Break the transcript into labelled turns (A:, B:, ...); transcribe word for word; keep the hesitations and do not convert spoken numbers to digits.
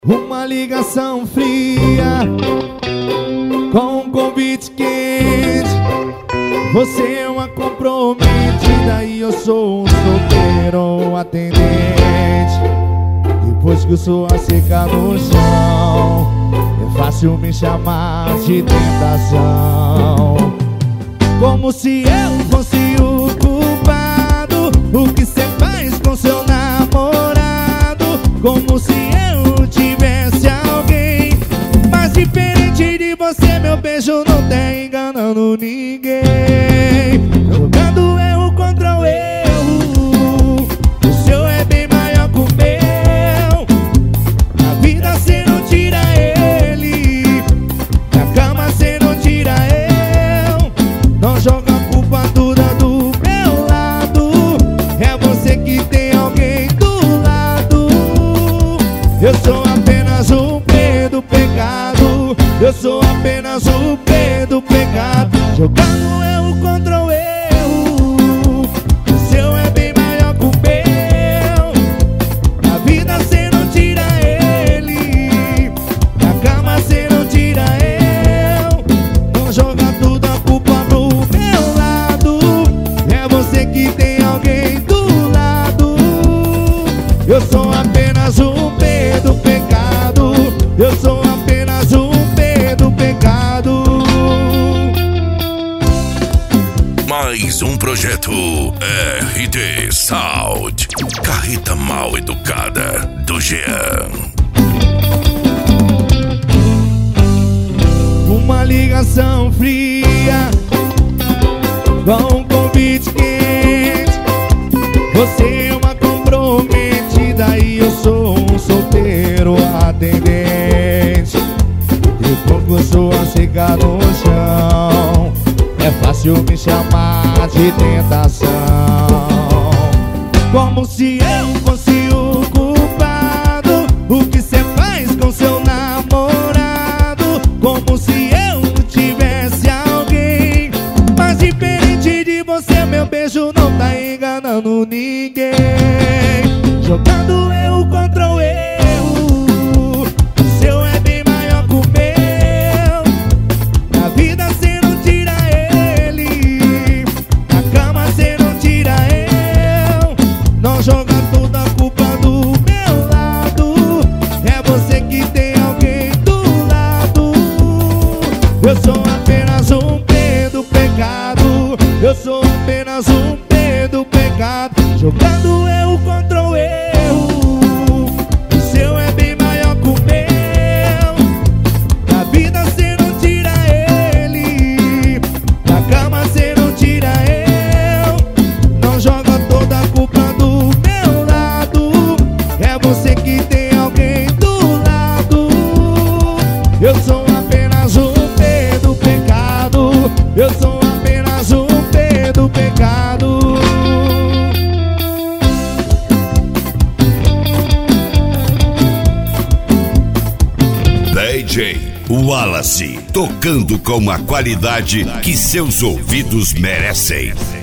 A: Uma ligação fria com um convite quente. Você é uma comprometida e eu sou um solteiro atendente. Depois que o suor seca no chão, é fácil me chamar de tentação. Como se eu fosse o culpado. O que cê faz com seu namorado? Como se eu tivesse alguém. Mas diferente de você, meu beijo não tá enganando ninguém. Jogando erro contra o erro, o seu é bem maior que o meu. Na vida cê não tira ele, na cama cê não tira eu. Não joga a culpa toda do meu lado, é você que tem alguém do lado. Eu sou apenas um P do pecado, eu sou apenas um P do pecado. Jogando erro contra o erro, o seu é bem maior que o meu. Na vida cê não tira ele, na cama cê não tira eu. Não joga tudo a culpa pro meu lado, é você que tem alguém do lado. Eu sou apenas um P do pecado, eu sou apenas um P do pecado.
B: Mais um projeto R D Sound, carreta mal educada do Jean.
A: Uma ligação fria com um convite quente. Você é uma comprometida e eu sou um solteiro atendente. Depois que o suor seca no chão, é fácil me chamar de tentação. Como se eu fosse o culpado. O que cê faz com seu namorado? Como se eu tivesse alguém. Mas diferente de você, meu beijo não tá enganando ninguém. Jogando erro contra o erro, o seu é bem maior que o meu. Na vida cê não tira ele, na cama cê não tira eu. Não joga toda a culpa do meu lado, é você que tem alguém do lado. Eu sou apenas um P do pecado, eu sou apenas um P do pecado. Jogando erro contra o erro, o seu é bem maior que o meu. Na vida cê não tira ele, na cama cê não tira eu. Não joga toda a culpa do meu lado, é você que tem alguém do lado. Eu sou apenas um P do pecado, eu sou apenas um P do pecado.
B: D J Wallace, tocando com a qualidade que seus ouvidos merecem.